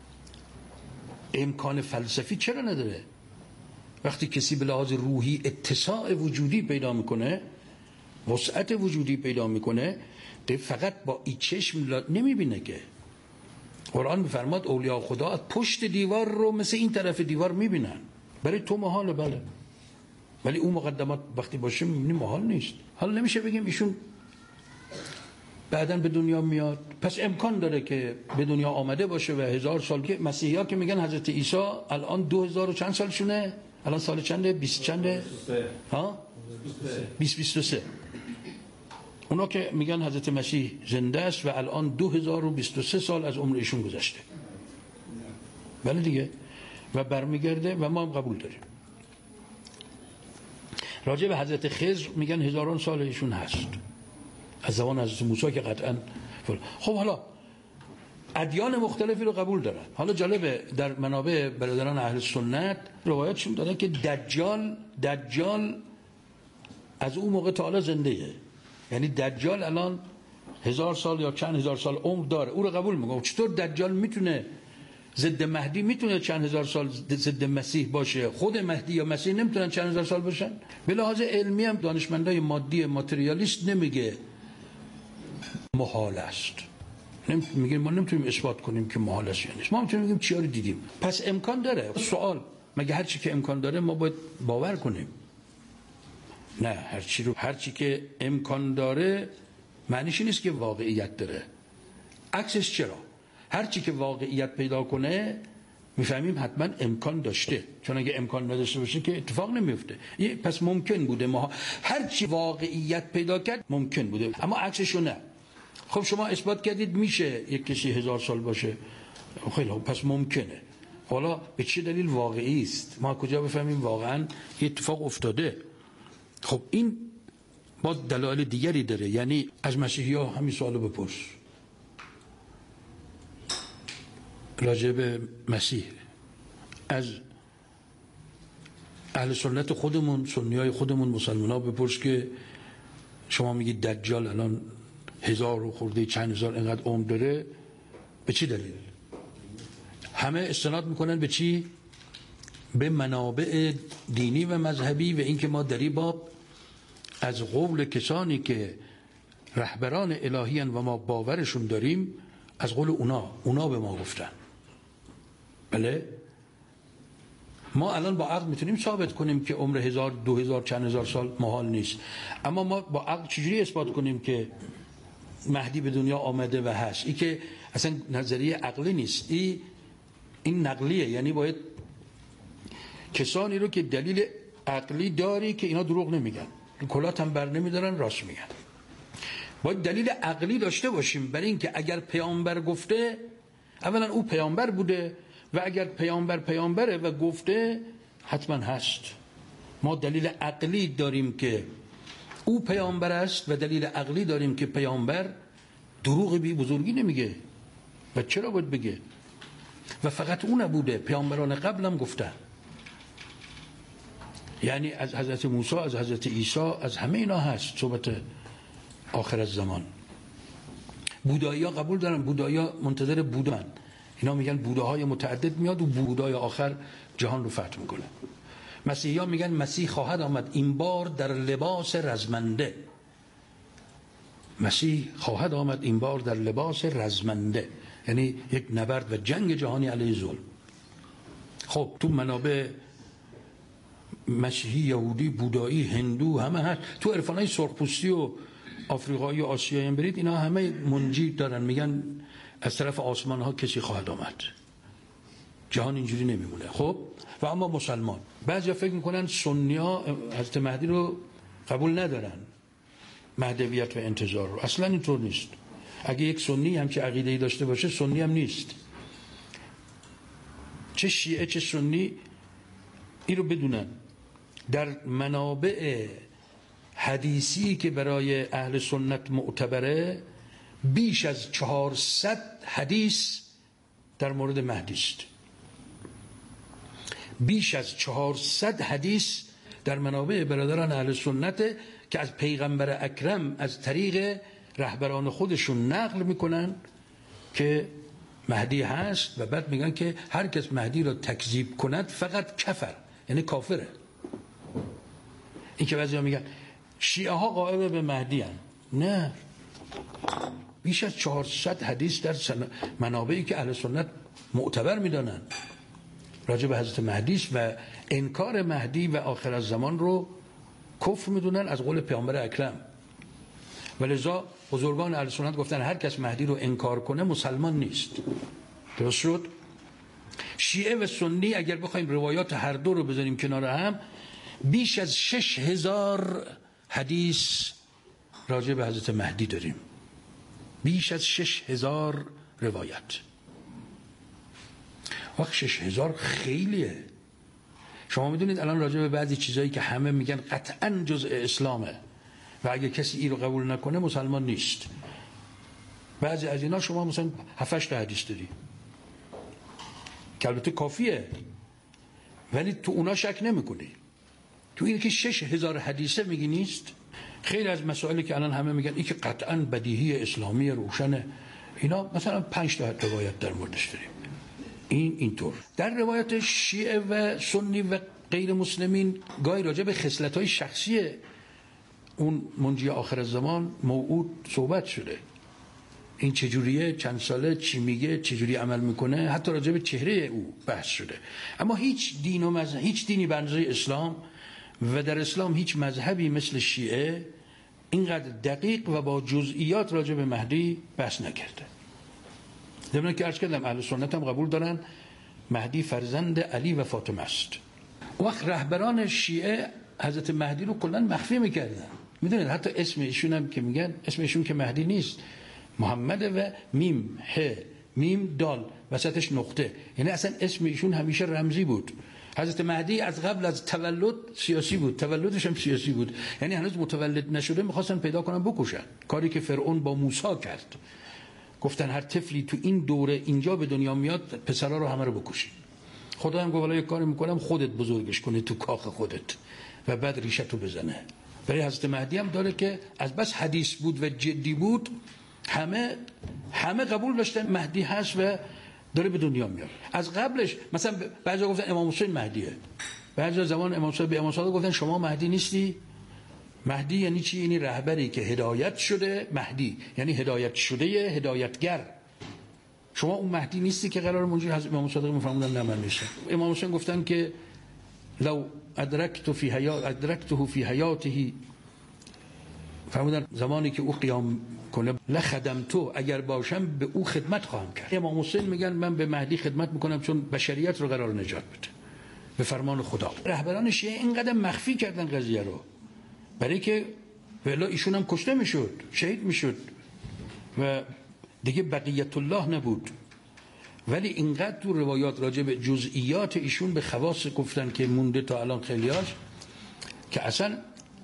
امکان فلسفی چرا نداره؟ وقتی کسی به لحاظ روحی اتساع وجودی پیدا میکنه، وسعت وجودی پیدا میکنه، فقط با این چشم نمیبینه که. قرآن میفرماد اولیاء خدا از پشت دیوار رو مثل این طرف دیوار میبینن. برای تو محاله، بله، ولی اون مقدمات وقتی باشه میبینی محال نیست. حالا نمیشه بگیم ایشون بعداً به دنیا میاد، پس امکان داره که به دنیا آمده باشه و 1000 سال. که مسیحی ها که میگن حضرت عیسی الان 2000 و چند سالشونه، الان سال چنده؟ 20 چنده؟ ها؟ 2023. اونا که میگن حضرت مسیح زنده است و الان 2023 سال از عمر ایشون گذشته. بله دیگه، و برمیگرده و ما هم قبول داریم. راجع به حضرت خضر میگن هزاران سال ایشون هست، از زمان حضرت موسی که قطعا. خب حالا ادیان مختلفی رو قبول دارن. حالا جالبه در منابع برادران اهل سنت روایتشون داره که دجال از اون موقع تا حالا زندهه، یعنی دجال الان 1000 سال یا چند هزار سال عمر داره، او رو قبول میکنه. چطور دجال میتونه ضد مهدی میتونه چند هزار سال ضد مسیح باشه، خود مهدی یا مسیح نمیتونن چند هزار سال باشن؟ به لحاظ علمی هم دانشمندای مادی ماتریالیست نمیگه محال است، میگه ما نمیتونیم اثبات کنیم که محال است یا نیست، ما میتونیم بگیم چیا رو دیدیم. پس امکان داره. سوال مگه هر چی که امکان داره ما باید باور کنیم؟ نه، هر چی که امکان داره معنیش نیست که واقعیت داره. عکسش چرا؟ هر چی که واقعیت پیدا کنه میفهمیم حتما امکان داشته، چون اگه امکان نداشته باشه که اتفاق نمیفته. پس ممکن بوده، ما هر چی واقعیت پیدا کرد ممکن بوده، اما عکسشو نه. خب شما اثبات کردید میشه یک کسی 1000 سال باشه، خیلی خوب، پس ممکنه. حالا به چه دلیل واقعی است؟ ما کجا بفهمیم واقعا اتفاق افتاده؟ خب این با دلایل دیگری داره. یعنی از مسیحی‌ها همین سوالو بپرس راجع به مسیح، از اهل سنت خودمون، سنیای خودمون، مسلمان‌ها بپرس که شما میگید دجال الان 1000 و خورده چند هزار اینقدر عمر داره، به چی دلیل؟ همه استناد میکنن به چی؟ به منابع دینی و مذهبی و اینکه ما در این باب از قول کسانی که رهبران الهی هستند و ما باورشون داریم، از قول اونا به ما گفتن. بله، ما الان با عقل میتونیم ثابت کنیم که عمر 1000 2000 چند هزار سال محال نیست، اما ما با عقل چجوری اثبات کنیم که مهدی به دنیا آمده و هست؟ این که اصلا نظریه عقلی نیست، این نقلیه. یعنی باید کسانی رو که دلیل عقلی داری که اینا دروغ نمیگن، کلات هم بر نمیدارن، راست میگن، باید دلیل عقلی داشته باشیم برای اینکه اگر پیامبر گفته، اولا او پیامبر بوده و اگر پیامبره و گفته حتما هست. ما دلیل عقلی داریم که او پیامبر است و دلیل عقلی داریم که پیامبر دروغ بی بزرگی نمیگه. و چرا باید بگه؟ و فقط او نبوده، پیامبران قبلم گفتن، یعنی از حضرت موسی، از حضرت عیسی، از همه اینا هست صحبت آخر الزمان. بودایی ها قبول دارن، بودایی ها منتظر بودن، اینا میگن بوداهای متعدد میاد و بودای آخر جهان رو فتح میکنه. مسیحی ها میگن مسیح خواهد آمد این بار در لباس رزمنده، مسیح خواهد آمد این بار در لباس رزمنده، یعنی یک نبرد و جنگ جهانی علیه ظلم. خب تو منابع مسیحی، یهودی، بودایی، هندو همه هست. تو عرفانای سرخپوستی و آفریقایی و آسیایی هم برید، اینا همه منجی دارن، میگن از طرف آسمان ها کسی خواهد آمد، جهان اینجوری نمیمونه. خب و اما مسلمان، بعضیا فکر میکنن سنی ها حضرت مهدی رو قبول ندارن، مهدویت و انتظار رو. اصلا اینطور نیست. اگه یک سنی هم که عقیده‌ای داشته باشه، سنی هم نیست. چه شیعه چه سنی این رو بدونن. در منابع حدیثی که برای اهل سنت معتبره، بیش از 400 حدیث در مورد مهدی است. بیش از 400 حدیث در منابع برادران اهل سنت که از پیغمبر اکرم از طریق رهبران خودشون نقل میکنن که مهدی هست و بعد میگن که هر کس مهدی را تکذیب کند فقط کفر، یعنی کافره. این که بعضی ها میگن شیعه ها قائل به مهدی هن. نه، بیش از 400 حدیث در منابعی که اهل سنت معتبر میدانن راجع به حضرت مهدی و انکار مهدی و آخر الزمان رو کفر میدونن از قول پیامبر اکرم. ولذا بزرگان اهل سنت گفتن هر کس مهدی رو انکار کنه مسلمان نیست. درست شد؟ شیعه و سنی اگر بخوایم روایات هر دو رو بذاریم کنار هم، بیش از 6000 حدیث راجع به حضرت مهدی داریم. بیش از 6000 روایت. وقت 6000 خیلیه. شما میدونید الان راجع به بعضی چیزایی که همه میگن قطعا جزء اسلامه و اگه کسی این رو قبول نکنه مسلمان نیست. بعضی از اینا شما مثلا 7-8 تا حدیث داری که البته کافیه، ولی تو اونا شک نمی‌کنی. تو این که 6000 حدیثه میگی نیست. خیلی از مسائلی که الان همه میگن این که قطعاً بدیهی اسلامی روشنه، اینا مثلا 5 تا روایت در موردش داریم. اینطور در روایت شیعه و سنی و غیر مسلمین گاهی راجع به خصلت‌های شخصی اون منجی آخر الزمان موعود صحبت شده. این چجوریه، چند ساله، چی میگه، چجوری عمل میکنه، حتی راجع به چهره او بحث شده. اما هیچ دین و مذهب، هیچ دینی به اندازه اسلام و در اسلام هیچ مذهبی مثل شیعه اینقدر دقیق و با جزئیات راجع به مهدی بحث نکرده. ضمن که عرض کردم اهل سنت هم قبول دارن مهدی فرزند علی و فاطمه است. وقت رهبران شیعه حضرت مهدی رو کلا مخفی میکردن. میدونید حتی اسم ایشون هم که میگن، اسم ایشون که مهدی نیست، محمد و میم ه میم دال وسطش نقطه، یعنی اصلا اسم ایشون همیشه رمزی بود. حضرت مهدی از قبل از تولد سیاسی بود، تولدش هم سیاسی بود، یعنی هنوز متولد نشده میخواستن پیدا کنن بکشن، کاری که فرعون با موسی کرد. گفتن هر طفلی تو این دوره اینجا به دنیا میاد پسرا رو همه رو بکشید. خدا هم گفت والا یک کاری میکنم خودت بزرگش کنی تو کاخ خودت و بعد ریشتو بزنه. برای حضرت مهدی هم داره که از بس حدیث بود و جدی بود، همه قبول داشتن مهدی هست و داره به دنیا میاد. از قبلش مثلا بعضیا گفتن امام حسین مهدیه، بعضیا زمان امام حسین به امام صادق گفتن شما مهدی نیستی. مهدی یعنی چی؟ یعنی رهبری که هدایت شده. مهدی یعنی هدایت شده، هدایتگر. شما اون مهدی نیستی که قرار منجی حضرت امام صادق میفرمودن نه من نیستم. امام حسین گفتن که لو ادرکته فی حیاته، فرمودن زمانی که او قیام کنه لخدمتو، اگر باشم به او خدمت خواهم کرد. امام حسین میگن من به مهدی خدمت میکنم چون بشریت رو قرار نجات بده به فرمان خدا. رهبران شیعه اینقدر مخفی کردن قضیه رو برای که ولی ایشون هم کشته میشد، شهید میشد و دیگه بقیت الله نبود. ولی اینقدر تو روایات راجع به جزئیات ایشون به خواص گفتن که مونده تا الان خیلیاش، که اصلا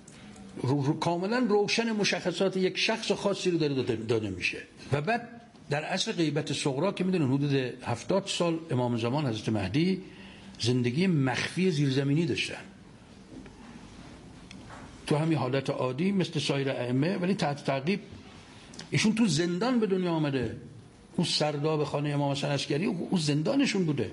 کاملا روشن مشخصات یک شخص خاصی رو داده میشه. و بعد در عصر غیبت صغرا که میدونن حدود 70 سال امام زمان حضرت مهدی زندگی مخفی زیرزمینی داشتن، تو همین حالت عادی مثل سایر ائمه، ولی تحت تعقیب. ایشون تو زندان به دنیا آمده. اون سرداب خانه امام حسن عسکری اون زندانشون بوده.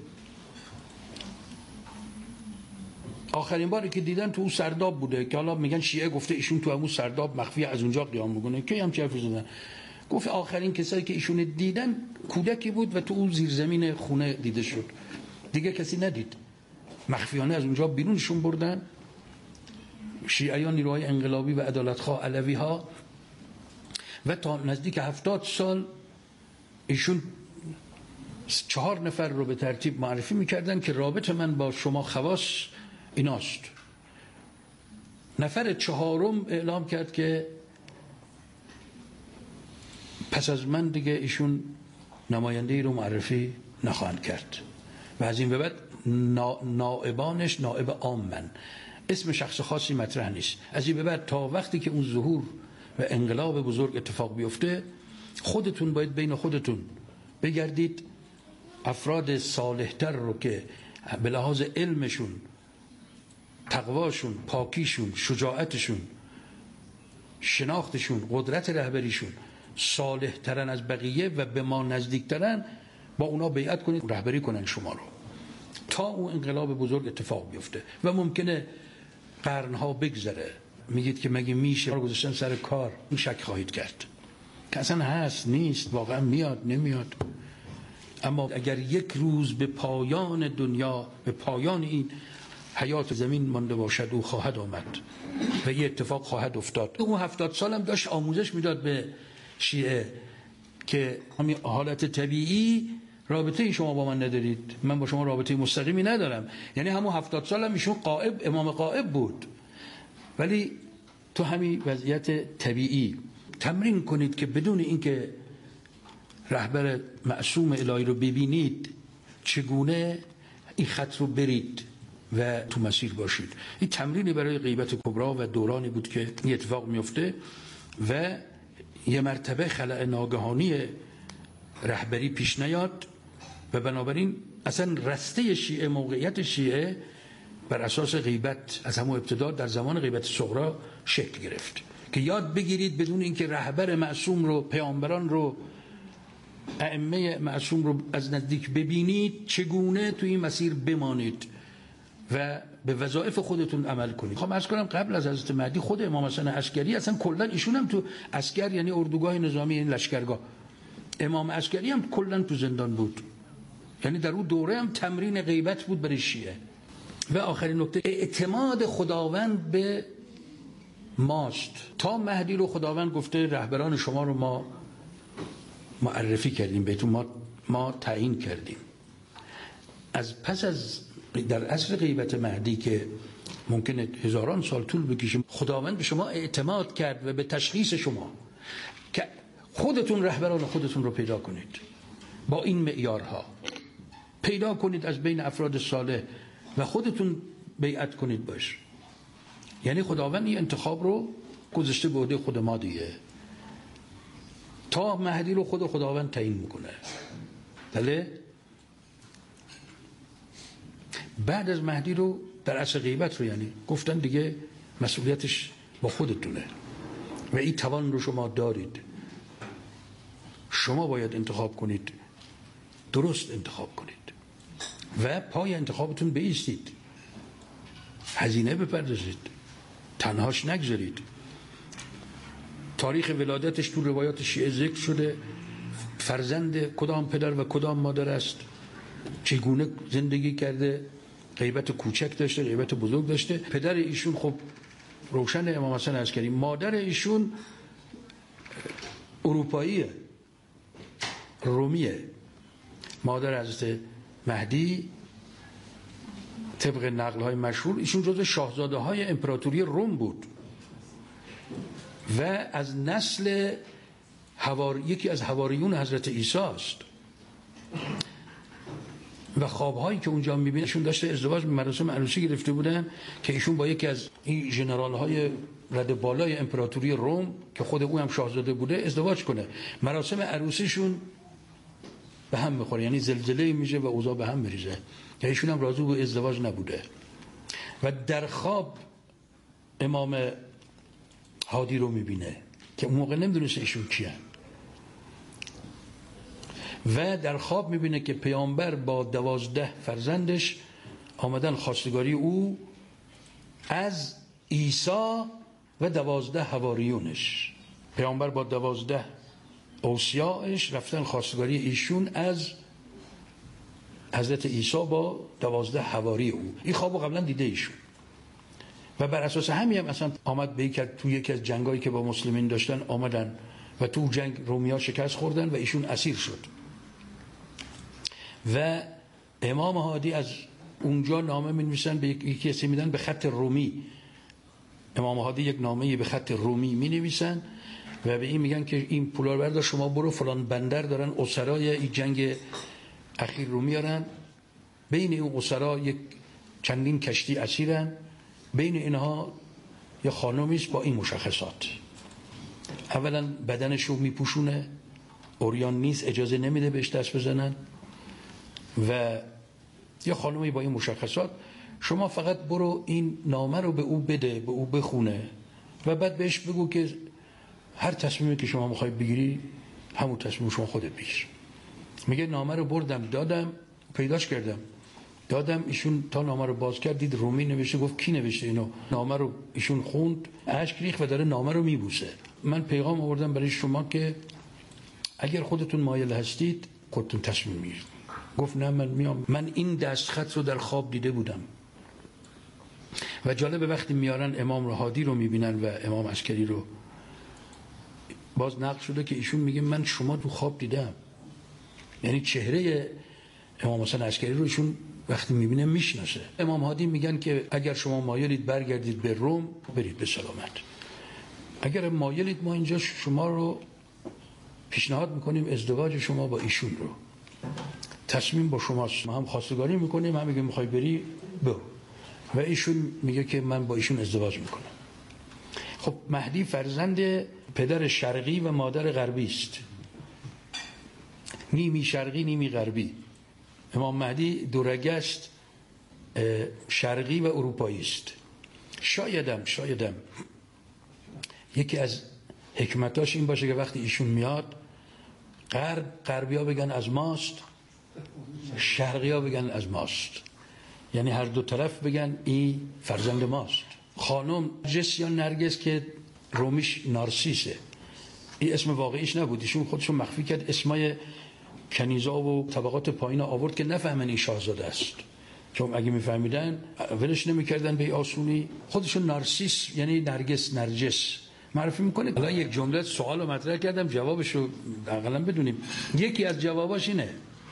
آخرین باری که دیدن تو اون سرداب بوده که حالا میگن شیعه گفته ایشون تو همون سرداب مخفی از اونجا قیام میکنه. کی هم چه حرفی زدن؟ گفت آخرین کسایی که ایشون دیدن کودکی بود و تو اون زیرزمین خونه دیده شد، دیگه کسی ندید. مخفیانه از اونجا بیرونشون بردن. شیعیان نیروهای انقلابی و عدالتخواه علوی ها و تا نزدیک 70 سال ایشون 4 نفر رو به ترتیب معرفی میکردن که رابط من با شما خواص ایناست. نفر 4م اعلام کرد که پس از من دیگه ایشون نماینده‌ای رو معرفی نخواهند کرد و از این به بعد نائبانش نائب عامن، اسم شخص خاصی مطرح نیست. از این به بعد تا وقتی که اون ظهور و انقلاب بزرگ اتفاق بیفته خودتون باید بین خودتون بگردید افراد صالحتر رو که به لحاظ علمشون، تقواشون، پاکیشون، شجاعتشون، شناختشون، قدرت رهبریشون صالحترن از بقیه و به ما نزدیکترن، با اونا بیعت کنید رهبری کنن شما رو تا اون انقلاب بزرگ اتفاق بیفته. و ممکنه قرنها بگذره. میگید که مگه میشه گذاشتن سر کار؟ این شک خواهید کرد که اصلا هست نیست، واقعا میاد نمیاد. اما اگر یک روز به پایان دنیا، به پایان این حیات زمین مانده باشد، او خواهد آمد و یه اتفاق خواهد افتاد. اون 70 سال هم داشت آموزش میداد به شیعه که همین حالت طبیعی رابطه شما با من ندارید، من با شما رابطه مستقیمی ندارم. یعنی همون 70 سال هم ایشون غائب، امام غائب بود، ولی تو همین وضعیت طبیعی تمرین کنید که بدون اینکه رهبر معصوم الهی رو ببینید چگونه این خط رو برید و تو مسیر باشید. این تمرینی برای غیبت کبرا و دورانی بود که این اتفاق میفته و یه مرتبه خلأ ناگهانی رهبری پیش نیاد و بنابراین اصلا رسته شیعه، موقعیت شیعه بر اساس غیبت از همون ابتدا در زمان غیبت صغرا شکل گرفت که یاد بگیرید بدون اینکه رهبر معصوم رو، پیامبران رو، ائمه معصوم رو از نزدیک ببینید چگونه تو این مسیر بمانید و به وظایف خودتون عمل کنید. خب عرض کنم قبل از حضرت مهدی خود امام حسن عسکری اصلا کلا ایشون هم تو عسکر یعنی اردوگاه نظامی، این لشکرگاه، امام عسکری هم کلا تو زندان بود، یعنی در اون دوره هم تمرین غیبت بود برای شیعه. و آخرین نکته، اعتماد خداوند به ماست. تا مهدی رو خداوند گفته رهبران شما رو ما معرفی کردیم بهتون، ما تعیین کردیم. پس از در عصر غیبت مهدی که ممکنه هزاران سال طول بکشه، خداوند به شما اعتماد کرد و به تشخیص شما که خودتون رهبران خودتون رو پیدا کنید، با این معیارها پیدا کنید از بین افراد صالح و خودتون بیعت کنید باش. یعنی خداوند این انتخاب رو گذاشته به عهده خود ما دیگه. تا مهدی رو خداوند تعیین میکنه. بله؟ بعد از مهدی رو در عصر غیبت رو یعنی گفتن دیگه مسئولیتش با خودتونه و این توان رو شما دارید، شما باید انتخاب کنید، درست انتخاب کنید و پای انتخابتون بایستید، هزینه بپردازید، تنهاش نگذارید. تاریخ ولادتش تو روایات شیعه ذکر شده، فرزند کدام پدر و کدام مادر است، چگونه زندگی کرده، غیبت کوچک داشته، غیبت بزرگ داشته. پدر ایشون خب روشن امام حسن عسکری، مادر ایشون اروپاییه، رومیه. مادر حضرت مهدی طبق نقل های مشهور ایشون جزو شاهزاده های امپراتوری روم بود و از نسل یکی از حواریون حضرت عیسی است و خوابهایی که اونجا میبینه ایشون داشته ازدواج به مراسم عروسی گرفته بودن که ایشون با یکی از این ژنرال های رد بالای امپراتوری روم که خود او هم شاهزاده بوده ازدواج کنه. مراسم عروسیشون به هم میخوره، یعنی زلزله میشه و اوضاع به هم میریزه. ایشون هم راضی به ازدواج نبوده و در خواب امام هادی رو میبینه که اون موقع نمیدونسته ایشون کیه و در خواب میبینه که پیامبر با 12 فرزندش آمدن خواستگاری او از عیسی و 12 حواریونش. پیامبر با 12 اوصیاءش رفتن خواستگاری ایشون از حضرت عیسی با 12 حواری او. این خوابو قبلا دیده ایشون و بر اساس همین هم اصلا آمد به توی یکی از جنگایی که با مسلمین داشتن آمدن و تو جنگ رومیا شکست خوردن و ایشون اسیر شد و امام هادی از اونجا نامه می‌نویسن به یکی کسی میدن به خط رومی. امام هادی یک نامه‌ای به خط رومی می‌نویسن و به این میگن که این پولا رو بردار شما برو فلان بندر دارن اسرای این جنگ اخیر رو میارن، بین این اسرا یک چندین کشتی اسیرن، بین اینها یه خانومی است با این مشخصات، اولا بدنش رو میپوشونه، عریان نیست، اجازه نمیده بهش دست بزنن و یه خانومی با این مشخصات، شما فقط برو این نامه رو به او بده، به او بخونه و بعد بهش بگو که هر تصمیمی که شما میخوای بگیری همون تصمیم شما خودت بگیر. میگه نامه رو بردم دادم، پیداش کردم دادم، ایشون تا نامه رو باز کرد دید رومی نوشته، گفت کی نوشته اینو؟ نامه رو ایشون خوند، اشک ریخت و داره نامه رو میبوسه. من پیغام آوردم برای شما که اگر خودتون مایل هستید خودتون تصمیم میگیرید. گفت نه من میام. من این دستخط رو در خواب دیده بودم و جالب وقتی میارن امام هادی رو میبینن و امام عسکری رو، باز نقل شده که ایشون میگه من شما تو خواب دیدم، یعنی چهره امام حسن عسکری رو ایشون وقتی میبینه میشناسه. امام هادی میگن که اگر شما مایلید برگردید به روم برید به سلامت، اگر مایلید ما اینجا شما رو پیشنهاد میکنیم ازدواج شما با ایشون رو، تصمیم با شماست، ما هم خواستگاری میکنیم، هم میگه میخوای بری برو و ایشون میگه که من با ایشون ازدواج میکنم خب مهدی فرزند پدر شرقی و مادر غربی است، نیمی شرقی نیمی غربی. امام مهدی دورگه است، شرقی و اروپایی است. شایدم یکی از حکمتاش این باشه که وقتی ایشون میاد غربی ها بگن از ماست، شرقی ها بگن از ماست، یعنی هر دو طرف بگن این فرزند ماست. خانم نرجس یا نرگس که رومیش نارسیسه، این اسم واقعیش نبود، ایشون خودشون مخفی کرد، اسمای کنیزا و طبقات پایین آورد که نفهمن این شاهزاده است، چون اگه میفهمیدن ولش نمیکردن به آسونی. خودشون نارسیس یعنی نرجس معرفی میکنه. الان یک جمله سوال رو مطرح کردم، جوابش رو حداقل بدونیم. یکی از جواباش اینه،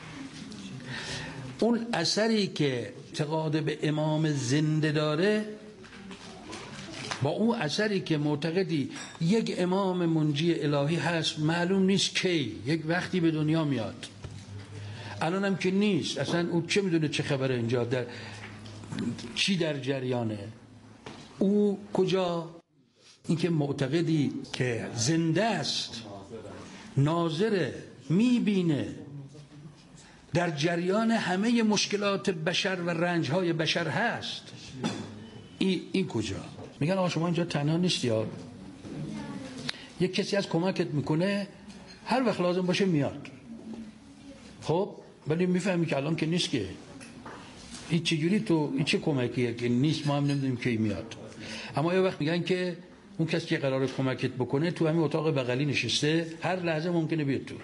اون اثری که اعتقاد به امام زنده داره با اون اثری که معتقدی یک امام منجی الهی هست، معلوم نیست کی، یک وقتی به دنیا میاد، الان هم که نیست، اصلا او چه میدونه چه خبره اینجا، چی در جریانه، او کجا. این که معتقدی که زنده است، ناظره، میبینه، در جریان همه مشکلات بشر و رنجهای بشر هست، این کجا؟ میگن آقا شما اینجا تنها نیستی، یک کسی از کمکت میکنه، هر وقت لازم باشه میاد. خب ولی میفهمی که الان که نیست، که این چجوری تو این چه کمکیه که نیست، ما هم نمیدونیم کی میاد. اما یه وقت میگن که اون کسی که قراره کمکت بکنه تو همین اتاق بغلی نشسته، هر لحظه ممکنه بیاد تو.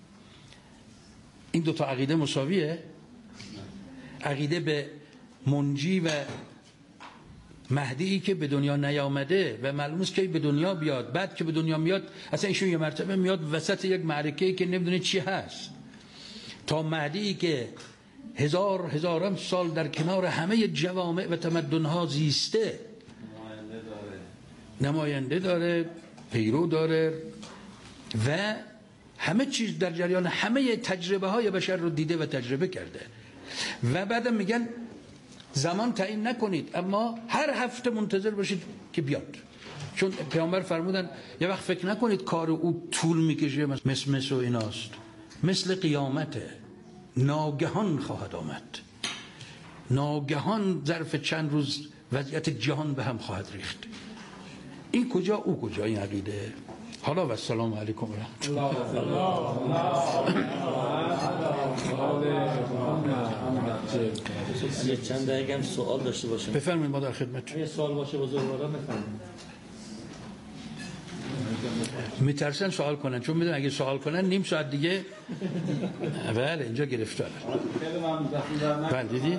این دوتا عقیده مساویه؟ عقیده به منجی و مهدی که به دنیا نیامده و معلوم است که به دنیا بیاد، بعد که به دنیا میاد اصلا ایشون یه مرتبه میاد وسط یک معرکه‌ای که نمیدونه چی هست، تا مهدی که هزاران سال در کنار همه جوامع و تمدن‌ها زیسته، نماینده داره، پیرو داره و همه چیز در جریان همه تجربه های بشر رو دیده و تجربه کرده. و بعدم میگن زمان تعیین نکنید، اما هر هفته منتظر باشید که بیاد، چون پیامبر فرمودن یه وقت فکر نکنید کار او طول میکشه مثل و ایناست، مثل قیامته، ناگهان خواهد آمد، ناگهان ظرف چند روز وضعیت جهان به هم خواهد ریخت. این کجا او کجا این عقیده. حالا و السلام علیکم و رحمت الله. چند دقیقه هم سوال داشته باشم بفرمایید، ما در خدمت. یه سوال باشه بزرگواران بفرمایید. میترسن سوال کنن، چون میدونن اگه سوال کنن نیم ساعت دیگه بله اینجا گرفتاره. خیلی ممنون. بله دیدی؟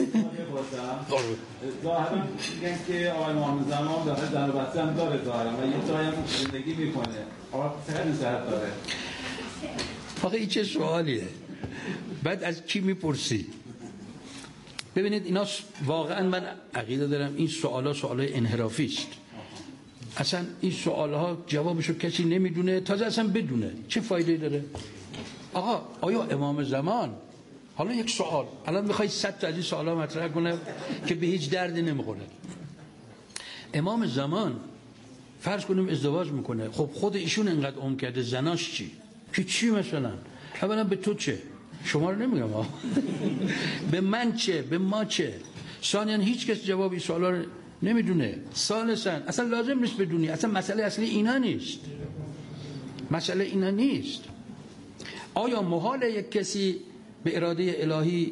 ظاهرا میگن که آقای محمد زمان داخل زن و بچه هم داره ظاهرا و یه جایی هم زندگی میکنه. آقا خیلی صحت داره. آقا این چه سوالیه؟ بعد از کی میپرسی؟ ببینید اینا واقعا من عقیده دارم این سوالای انحرافی است. اصلا این سوالها جوابشو کسی نمیدونه، تازه اصلا بدونه چه فایده داره؟ آقا آیا امام زمان، حالا یک سوال الان میخوای 100 تا از این سوالا مطرح کنه که به هیچ دردی نمیخوره. امام زمان فرض کنیم ازدواج میکنه، خب خود ایشون انقدر عمر کرده، زناش چی؟ که چی مثلا؟ اولا به تو چه؟ شما رو نمیگم به من چه؟ به ما چه؟ ثانیاً هیچ کس جواب این سوالا رو نمیدونه. ثالثاً اصلا لازم نیست بدونی، اصلا مسئله اصلی اینا نیست، مسئله اینا نیست. آیا محاله یک کسی به اراده الهی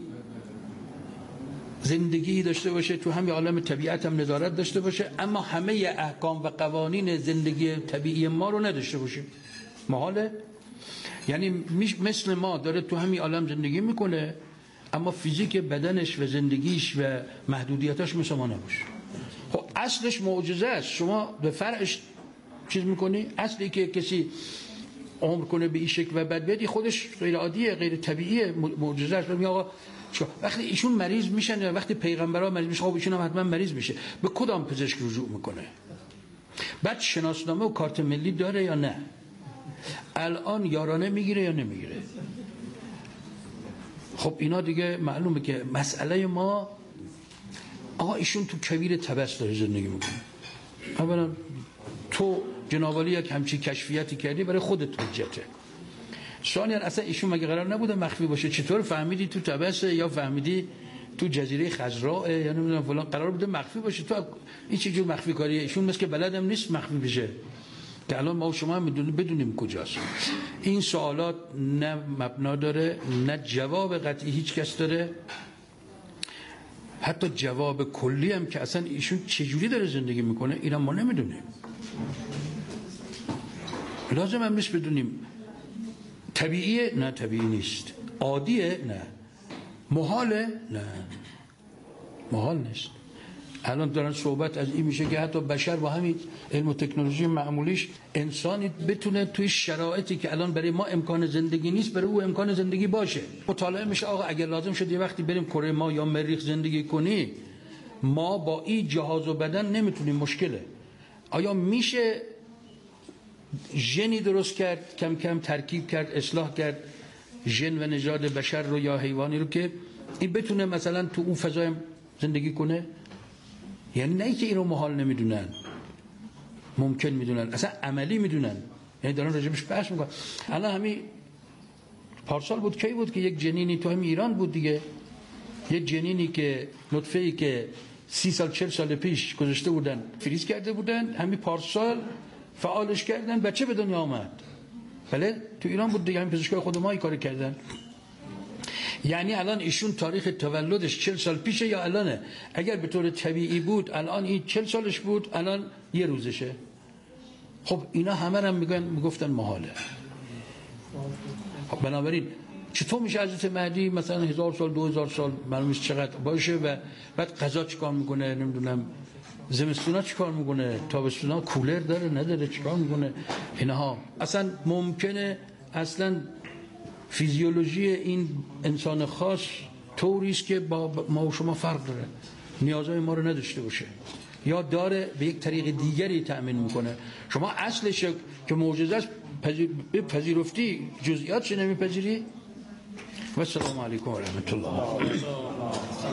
زندگی داشته باشه، تو همین عالم طبیعت هم نظارت داشته باشه، اما همه احکام و قوانین زندگی طبیعی ما رو نداشته باشه؟ محاله؟ یعنی مثل ما داره تو همین عالم زندگی میکنه، اما فیزیک بدنش و زندگیش و محدودیتاش مثل ما نباشه. خب اصلش معجزه است، شما به فرعش چیز میکنی؟ اصلی که کسی عمر کنه به این شکل و بعد بیاد، خودش غیر عادیه، غیر طبیعیه، معجزه است. میگه آقا وقتی ایشون مریض میشن، وقتی پیغمبرها مریض میشن، خب ایشون هم حتما مریض میشه، به کدام پزشک رجوع میکنه؟ بعد شناسنامه و کارت ملی داره یا نه؟ الان یارانه میگیره یا نمیگیره؟ خب اینا دیگه معلومه که مسئله ما. آقا ایشون تو کویر تبس داره زندگی میکنه، اولا تو جنابالی یک همچی کشفیتی کردی برای خودت حجته. ثانیا اصلا ایشون مگه قرار نبوده مخفی باشه؟ چطور فهمیدی تو طبسه یا فهمیدی تو جزیره خضراء یا نمیدونم فلان قرار بوده مخفی باشه؟ تو این چه جور مخفی کاریه؟ ایشون مثل که بلدم نیست مخفی بشه که الان ما و شما هم بدونیم کجاست. این سوالات نه مبنا داره نه جواب قطعی هیچ کس داره، حتی جواب کلی هم که اصلا ایشون چجوری داره زندگی میکنه اینا ما نمیدونیم. لازم هم نیست بدونیم. طبیعیه؟ نه طبیعی نیست. عادیه؟ نه. محاله؟ نه محال نیست. الان دارن صحبت از این میشه که حتی بشر با همین علم و تکنولوژی معمولیش انسانی بتونه توی شرایطی که الان برای ما امکان زندگی نیست برای او امکان زندگی باشه. مطالعه میشه آقا اگر لازم شد یه وقتی بریم کره ماه یا مریخ زندگی کنی، ما با این جهاز و بدن نمیتونیم، مشکله. آیا میشه ژنی درست کرد، کم کم ترکیب کرد، اصلاح کرد ژن و نژاد بشر رو یا حیوانی رو که این بتونه مثلا تو اون فضای زندگی کنه؟ یعنی نه که این رو محال نمیدونن، ممکن میدونن، اصلا عملی میدونن، یعنی دارن راجبش بحث میکنن. الان همین پارسال بود کی بود که یک جنینی تو همین ایران بود دیگه، یک جنینی که نطفه‌ای که 30 سال 40 سال پیش گذاشته بودن فریز کرده بودن، همین پارسال فعالش کردن، بچه به دنیا آمد. بله تو ایران بود دیگه، همین پزشکای خود ما این کارو کردن. یعنی الان ایشون تاریخ تولدش 40 سال پیشه یا الانه؟ اگر به طور طبیعی بود الان این 40 سالش بود، الان یه روزشه. خب اینا همه هم میگفتن محاله. خب بنابراین چطور میشه حضرت مهدی مثلا 1000 سال 2000 سال معلوم نیست چقدر باشه و بعد غذا چیکار میکنه، نمیدونم زمستونا چیکار میکنه، تابستونا کولر داره نداره چیکار میکنه، اینها اصلا ممکنه اصلا فیزیولوژی این انسان خاص طوری است که با ما و شما فرق داره، نیازهای ما رو نداشته باشه یا داره به یک طریق دیگری تأمین میکنه. شما اصلش که معجزه است پذیرفتی، جزئیاتش نمیپذیری. و السلام علیکم و رحمت الله.